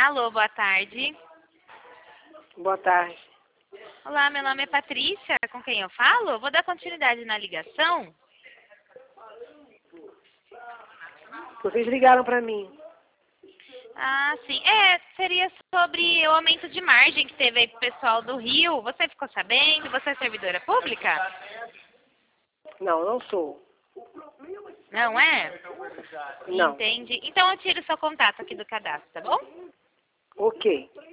Alô, boa tarde. Boa tarde. Olá, meu nome é Patrícia, com quem eu falo? Vou dar continuidade na ligação. Vocês ligaram para mim. Ah, sim. Seria sobre o aumento de margem que teve aí pro pessoal do Rio. Você ficou sabendo? Você é servidora pública? Não, não sou. Não é? Não. Entendi. Então eu tiro seu contato aqui do cadastro, tá bom? Ok.